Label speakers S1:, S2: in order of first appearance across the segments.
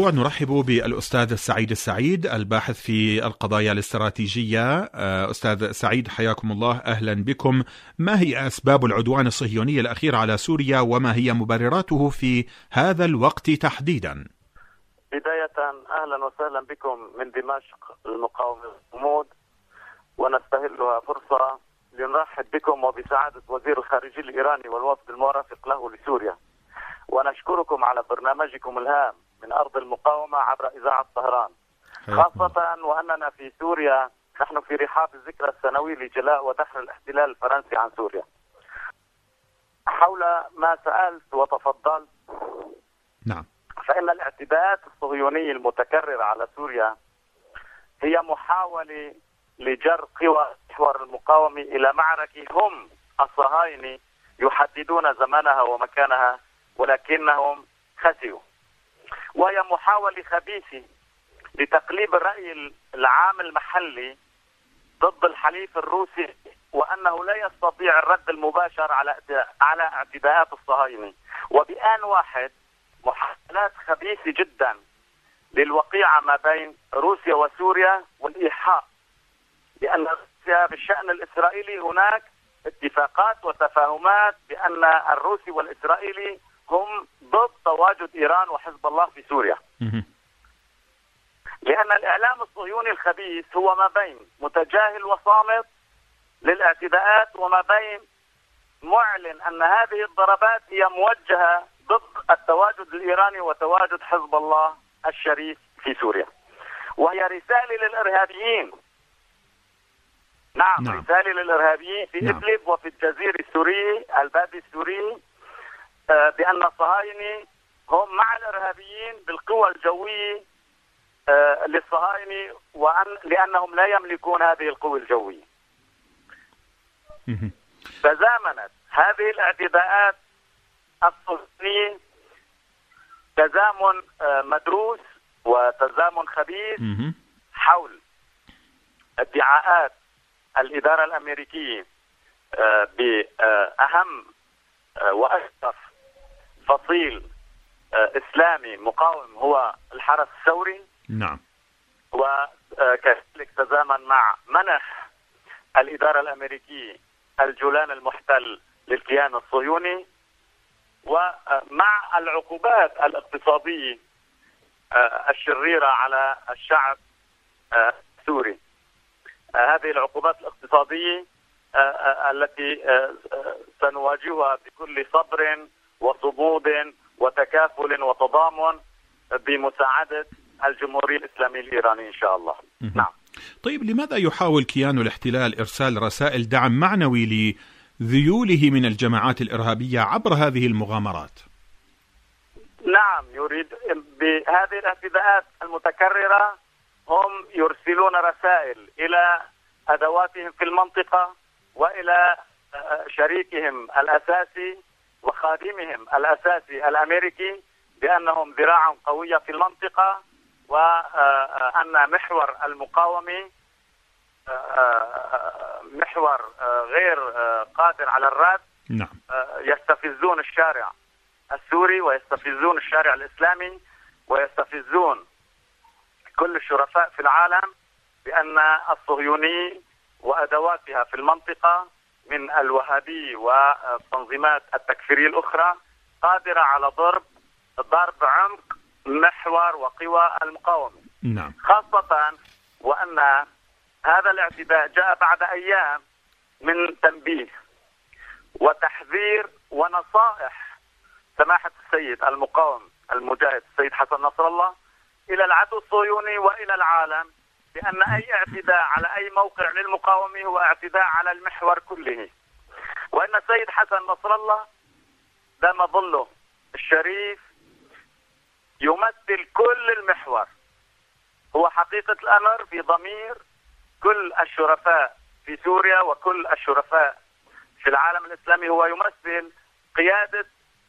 S1: نرحب بالأستاذ سعيد السعيد الباحث في القضايا الاستراتيجية. أستاذ سعيد حياكم الله، أهلا بكم. ما هي أسباب العدوان الصهيوني الأخير على سوريا وما هي مبرراته في هذا الوقت تحديدا؟
S2: بداية أهلا وسهلا بكم من دمشق المقاومة الصمود، ونستهلها فرصة لنرحب بكم وبسعادة وزير الخارجية الإيراني والوفد المرافق له لسوريا، ونشكركم على برنامجكم الهام من أرض المقاومة عبر إذاعة طهران، خاصة وأننا في سوريا نحن في رحاب الذكرى السنوي لجلاء ودحر الاحتلال الفرنسي عن سوريا. حول ما سألت وتفضلت،
S1: نعم،
S2: فإن الاعتداءات الصهيونية المتكررة على سوريا هي محاولة لجر قوى محور المقاومة إلى معركة هم الصهاينة يحددون زمانها ومكانها، ولكنهم خسروا، وهي محاولة خبيثة لتقليب الرأي العام المحلي ضد الحليف الروسي، وأنه لا يستطيع الرد المباشر على اعتداءات الصهاينة، وبآن واحد محاولات خبيثة جدا للوقيعة ما بين روسيا وسوريا والإيحاء بأن روسيا بالشأن الإسرائيلي هناك اتفاقات وتفاهمات بأن الروسي والإسرائيلي هم ضد تواجد إيران وحزب الله في سوريا. لأن الإعلام الصهيوني الخبيث هو ما بين متجاهل وصامت للاعتداءات، وما بين معلن أن هذه الضربات هي موجهة ضد التواجد الإيراني وتواجد حزب الله الشريف في سوريا، وهي رسالة للإرهابيين. نعم. رسالة للإرهابيين في إدلب وفي الجزيرة السورية البادي السوري بأن الصهاينة هم مع الإرهابيين بالقوى الجوية للصهاينة، لأنهم لا يملكون هذه القوى الجوية. تزامنت هذه الاعتداءات الصهيونية تزامن مدروس وتزامن خبيث حول ادعاءات الإدارة الأمريكية بأهم وأشرف فصيل إسلامي مقاوم هو الحرس الثوري.
S1: نعم.
S2: وكذلك تزامن مع منح الإدارة الأمريكية الجولان المحتل للكيان الصهيوني، ومع العقوبات الاقتصادية الشريرة على الشعب السوري. هذه العقوبات الاقتصادية التي سنواجهها بكل صبر وصمود وتكافل وتضامن بمساعدة الجمهورية الإسلامية الإيرانية إن شاء الله. نعم.
S1: طيب، لماذا يحاول كيان الاحتلال إرسال رسائل دعم معنوي لذيوله من الجماعات الإرهابية عبر هذه المغامرات؟
S2: نعم، يريد بهذه الاعتداءات المتكررة هم يرسلون رسائل إلى أدواتهم في المنطقة وإلى شريكهم الأساسي وخادمهم الأساسي الأمريكي بأنهم ذراع قوية في المنطقة، وأن محور المقاومة محور غير قادر على الرد.
S1: نعم.
S2: يستفزون الشارع السوري ويستفزون الشارع الإسلامي ويستفزون كل الشرفاء في العالم بأن الصهيونية وأدواتها في المنطقة من الوهابية والتنظيمات التكفيرية الأخرى قادرة على ضرب عمق محور وقوى المقاومة.
S1: نعم.
S2: خاصة وأن هذا الاعتداء جاء بعد أيام من تنبيه وتحذير ونصائح سماحة السيد المقاوم المجاهد السيد حسن نصر الله إلى العدو الصهيوني وإلى العالم بأن أي اعتداء على أي موقع للمقاومة هو اعتداء على المحور كله، وأن السيد حسن نصر الله دام ظله الشريف يمثل كل المحور، هو حقيقة الأمر في ضمير كل الشرفاء في سوريا وكل الشرفاء في العالم الإسلامي، هو يمثل قيادة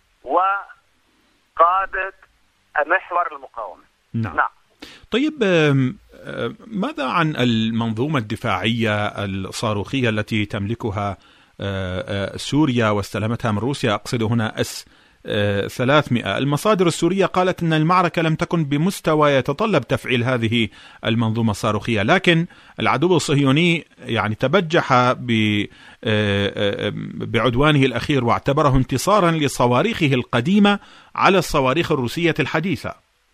S2: وقادة محور المقاومة.
S1: نعم. طيب، ماذا عن المنظومة الدفاعية الصاروخية التي تملكها سوريا واستلمتها من روسيا؟ أقصد هنا 300. المصادر السورية قالت أن المعركة لم تكن بمستوى يتطلب تفعيل هذه المنظومة الصاروخية، لكن العدو الصهيوني يعني تبجح بعدوانه الأخير واعتبره انتصارا لصواريخه القديمة على الصواريخ الروسية الحديثة.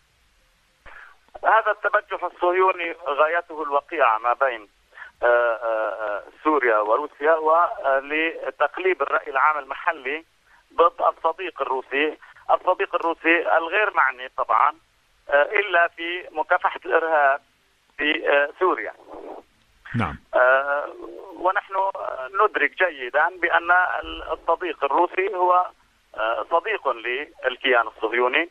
S2: هذا التبجح الصهيوني غايته الوقيعة ما بين سوريا وروسيا، ولتقليب الرأي العام المحلي ضد الصديق الروسي الغير معني طبعا إلا في مكافحة الإرهاب في سوريا.
S1: نعم.
S2: ونحن ندرك جيدا بأن الصديق الروسي هو صديق للكيان الصهيوني.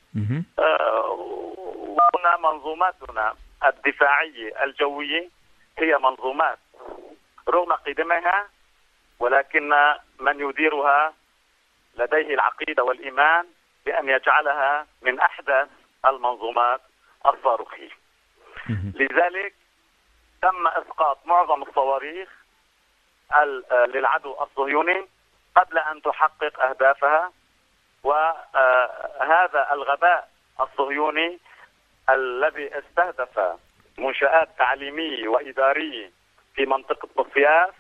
S2: وهنا منظوماتنا الدفاعية الجوية هي منظومات رغم قدمها، ولكن من يديرها لديه العقيدة والإيمان بأن يجعلها من أحدث المنظومات الصاروخية. لذلك تم إسقاط معظم الصواريخ للعدو الصهيوني قبل أن تحقق أهدافها، وهذا الغباء الصهيوني الذي استهدف منشآت تعليمية وإدارية في منطقة بوصياف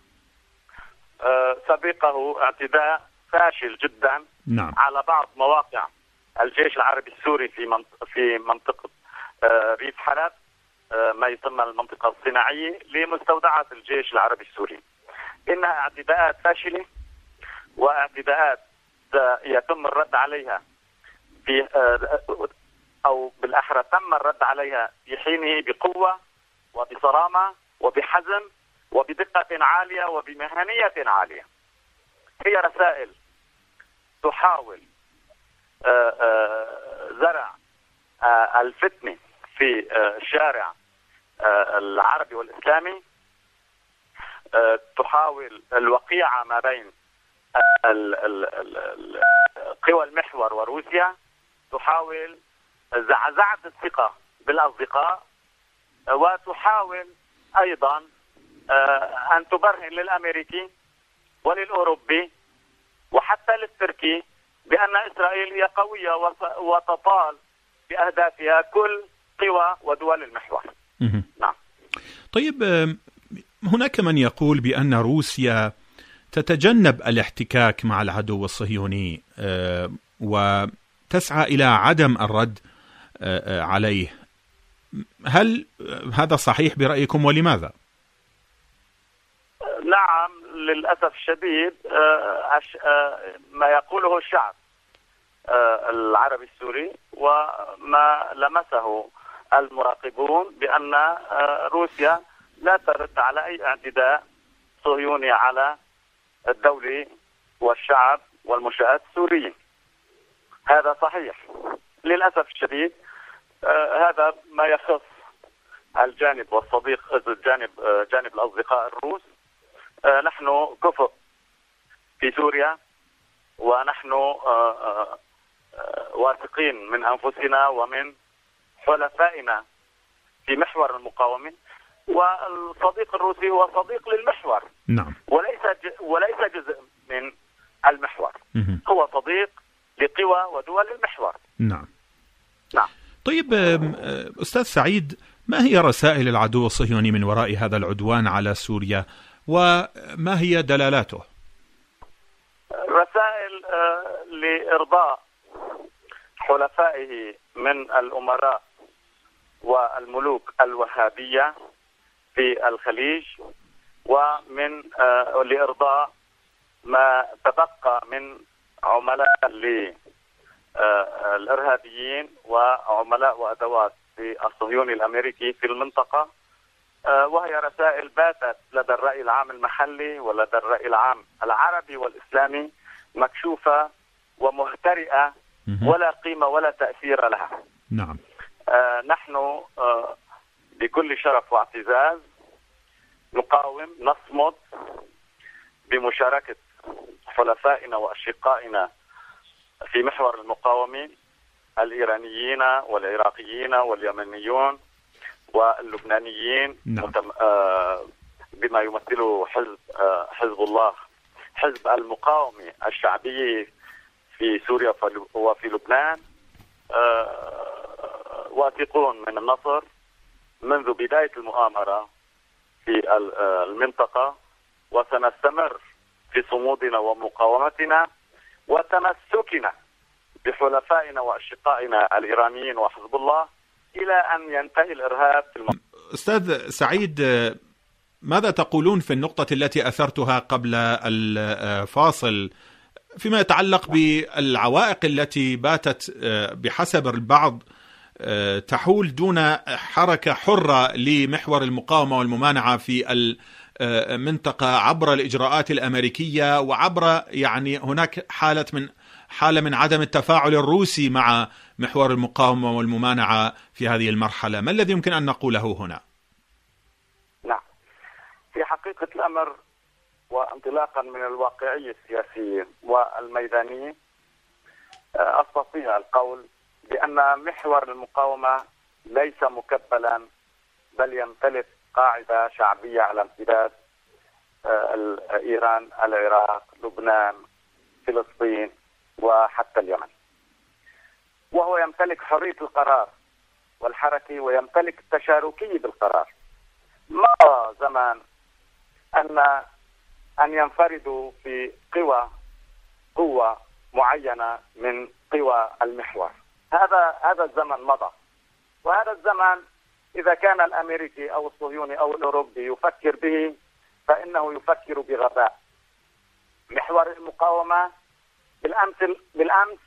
S2: سبقه اعتداء فاشل جدا.
S1: نعم.
S2: على بعض مواقع الجيش العربي السوري في منطقة ريف حلب، ما يسمى المنطقة الصناعية لمستودعات الجيش العربي السوري. إنها اعتداءات فاشلة واعتداءات يتم الرد عليها في أو بالأحرى تم الرد عليها في حينه بقوة وبصرامة وبحزم وبدقة عالية وبمهنية عالية. هي رسائل تحاول زرع الفتنة في الشارع العربي والإسلامي، تحاول الوقيعة ما بين قوى المحور وروسيا، تحاول زعزعة الثقة بالأصدقاء، وتحاول أيضا أن تبرهن للأمريكي وللأوروبي وحتى للتركي بأن إسرائيل هي قوية وتطال بأهدافها كل قوى ودول المحور. نعم.
S1: طيب، هناك من يقول بأن روسيا تتجنب الاحتكاك مع العدو الصهيوني وتسعى إلى عدم الرد عليه. هل هذا صحيح برأيكم ولماذا؟
S2: نعم، للأسف الشديد ما يقوله الشعب العربي السوري وما لمسه المراقبون بأن روسيا لا ترد على أي اعتداء صهيوني على الدولة والشعب والمنشآت السوريين. هذا صحيح للأسف الشديد. هذا ما يخص الجانب والصديق، جانب الأصدقاء الروس. نحن كفء في سوريا، ونحن واثقين من أنفسنا ومن حلفائنا في محور المقاومة، والصديق الروسي هو صديق للمحور.
S1: نعم.
S2: وليس جزء من المحور. هو صديق لقوى ودول المحور.
S1: نعم.
S2: نعم.
S1: طيب أستاذ سعيد، ما هي رسائل العدو الصهيوني من وراء هذا العدوان على سوريا وما هي دلالاته؟
S2: رسائل لإرضاء حلفائه من الأمراء والملوك الوهابية في الخليج، ومن لإرضاء ما تبقى من عملاء للإرهابيين وعملاء وأدوات للصهيوني الأمريكي في المنطقة. وهي رسائل باتت لدى الرأي العام المحلي ولدى الرأي العام العربي والإسلامي مكشوفة ومهترئة ولا قيمة ولا تأثير لها.
S1: نعم.
S2: نحن بكل شرف واعتزاز نقاوم، نصمد بمشاركة حلفائنا وأشقائنا في محور المقاومة الإيرانيين والعراقيين واليمنيون واللبنانيين.
S1: نعم.
S2: بما يمثله حزب الله، حزب المقاومة الشعبية في سوريا وفي لبنان واثقون من النصر منذ بداية المؤامرة في المنطقة، وسنستمر في صمودنا ومقاومتنا وتمسكنا بحلفائنا وأشقائنا الإيرانيين وحزب الله إلى أن ينتهي الإرهاب في المنطقة.
S1: أستاذ سعيد، ماذا تقولون في النقطة التي أثرتها قبل الفاصل فيما يتعلق بالعوائق التي باتت بحسب البعض تحول دون حركة حرة لمحور المقاومة والممانعة في المنطقة عبر الإجراءات الأمريكية، وعبر يعني هناك حالة من عدم التفاعل الروسي مع محور المقاومة والممانعة في هذه المرحلة؟ ما الذي يمكن أن نقوله هنا؟
S2: نعم، في حقيقة الأمر وانطلاقا من الواقعية السياسية والميدانية أستطيع القول بأن محور المقاومة ليس مكبلا، بل يمتلك قاعدة شعبية على امتداد إيران، العراق، لبنان، فلسطين وحتى اليمن، وهو يمتلك حرية القرار والحركة ويمتلك التشاركية بالقرار. مضى زمان أن ينفردوا في قوة معينة من قوى المحور. هذا الزمن مضى، وهذا الزمن إذا كان الأمريكي أو الصهيوني أو الأوروبي يفكر به فإنه يفكر بغباء. محور المقاومة بالأمس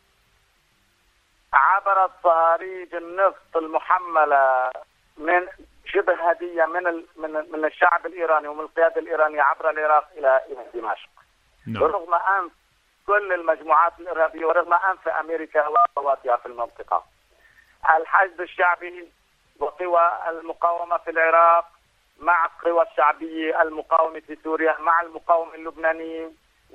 S2: عبرت صهاريج النفط المحملة من شبه هدية من الشعب الإيراني ومن القيادة الإيرانية عبر العراق إلى دمشق. رغم أنف كل المجموعات الإرهابية ورغم أنف أمريكا وقواتها في المنطقة. الحشد الشعبي وقوى المقاومة في العراق مع القوى الشعبية المقاومة في سوريا مع المقاومة اللبنانية،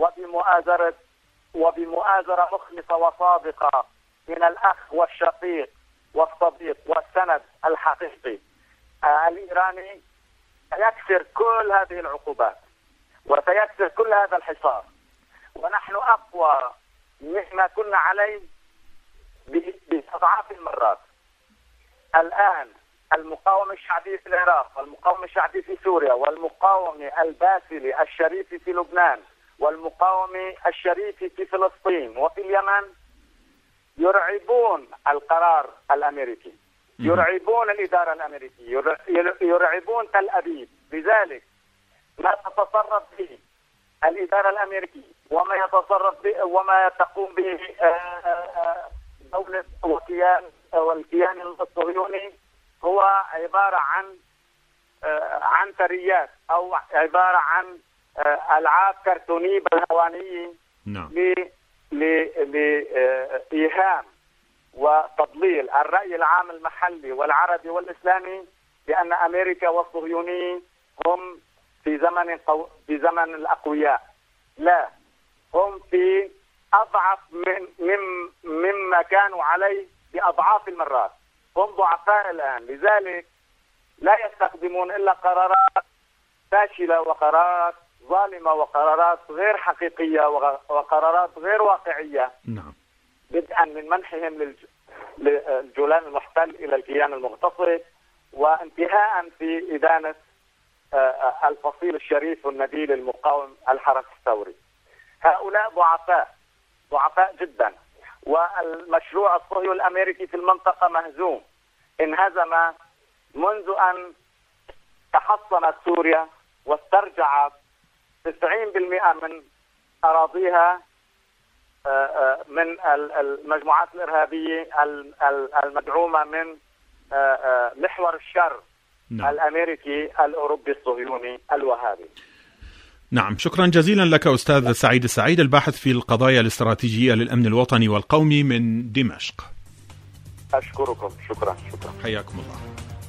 S2: وبمؤازرة مخلصة وصادقة من الأخ والشقيق والصديق والسند الحقيقي الإيراني، سيكسر كل هذه العقوبات وسيكسر كل هذا الحصار، ونحن أقوى مما كنا عليه بأضعاف المرات. الآن المقاومة الشعبية في العراق والمقاومة الشعبية في سوريا والمقاومة الباسلة الشريفة في لبنان والمقاومة الشريفة في فلسطين وفي اليمن يرعبون القرار الأمريكي، يرعبون الإدارة الأمريكية، يرعبون تل أبيب. لذلك ما تتصرف به الإدارة الأمريكية وما يتصرف به وما تقوم به دولة والكيان الصهيوني هو عبارة عن عنتريات أو عبارة عن ألعاب كرتونية بالهوانية لإيهام وتضليل الرأي العام المحلي والعربي والإسلامي بأن أمريكا والصهيونيين هم في زمن الأقوياء. لا، هم في أضعف مما كانوا عليه بأضعاف المرات. هم ضعفاء الآن، لذلك لا يستخدمون إلا قرارات فاشلة وقرارات ظالمة وقرارات غير حقيقية وقرارات غير واقعية.
S1: نعم.
S2: بدءا من منحهم للجولان المحتل إلى الكيان المغتصب، وانتهاء في إدانة الفصيل الشريف والنبيل المقاوم الحرس الثوري. هؤلاء ضعفاء جدا، والمشروع الصهيوني الأمريكي في المنطقة مهزوم، انهزم منذ أن تحصنت سوريا واسترجعت 90% من أراضيها من المجموعات الإرهابية المدعومة من محور الشر الأمريكي الأوروبي الصهيوني الوهابي.
S1: نعم، شكرا جزيلا لك أستاذ سعيد السعيد، الباحث في القضايا الاستراتيجية للأمن الوطني والقومي من دمشق.
S2: أشكركم، شكرا.
S1: حياكم الله.